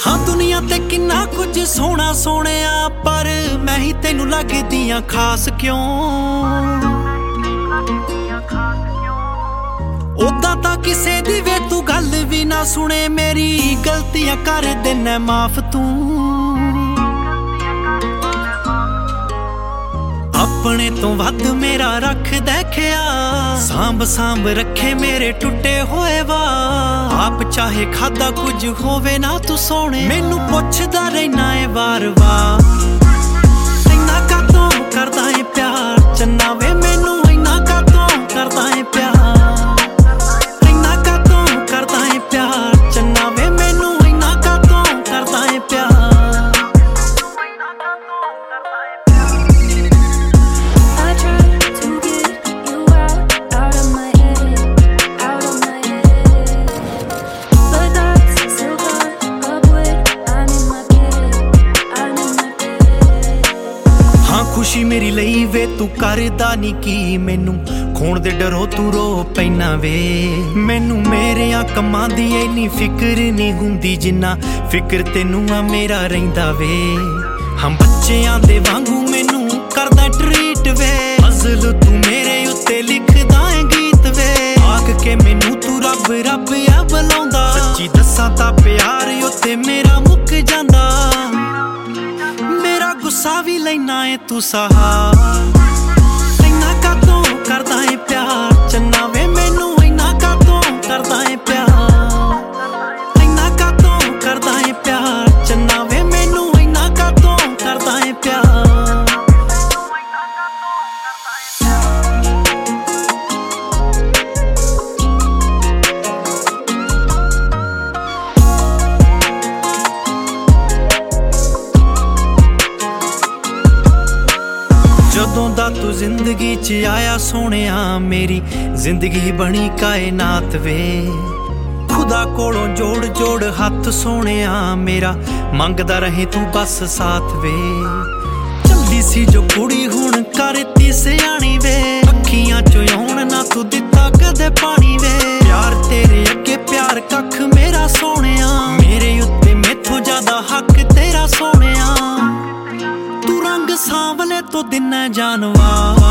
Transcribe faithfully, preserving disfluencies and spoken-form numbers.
हाँ दुनिया ते किन्ना कुछ सोना सोहणिया, पर मैं ही तेनू लगदियां खास क्यों। ओदा तां किसे दी वे तू गल भी ना सुने, मेरी गलतियां कर देना माफ तू। अपने तो वध मेरा रख दे ख्याल, सांभ सांभ रखे मेरे टुटे होए वा। आप चाहे खादा कुछ होवे ना तू सोने, मैनू पुछदा रहना है वार वार। इन्ना कातों करदा है प्यार चन्ना वे, मैनू इन्ना कातों करदा है प्यार। इन्ना कातों करदा है प्यार चन्ना वे, मैनू इन्ना कातों करदा है प्यार। खुशी मेरी लई वे तू करदा नी की, मैनू खोण दे डरो तू रो पैना वे। मैनू मेरेयां कम्मां दी इन्नी फिक्र नी हुंदी, जिन्ना फिक्र तेनू आ मेरा रहिंदा वे। हम बच्चेयां दे वांगू मैनू करदा ट्रीट वे, गज़ल तू मेरे उत्ते लिखदा है गीत वे। आख के मैनू तू रब रब आ बुलाउंदा, सच्ची दस्सां तां प्यार उत्ते मेरा मुक जांदा। गुस्सा भी लेना है तू सहा, इन्ना कातों करदा है प्यार चन्ना वे, मैनू इन्ना कातों करदा है प्यार। इन्ना कातों करदा है प्यार चन्ना वे, मैनू इन्ना कातों करदा है प्यार। जदों दा तू जिंदगी च आया सोहणिया, मेरी जिंदगी बनी कायनात वे। खुदा कोलों जोड़ जोड़ हथ सोहणिया, मेरा मंगदा रहे तू बस साथ वे। चली सी जो कुड़ी हुण करती सियाणी वे, अखियां चों आउण ना तू दिता कदे पानी वे। प्यार तेरे अगे प्यार कख मेरा सोहणिया, मेरे उत्ते मैथों ज्यादा हक तेरा सोहणिया। तू रंग सांवले तो दिन जानवा।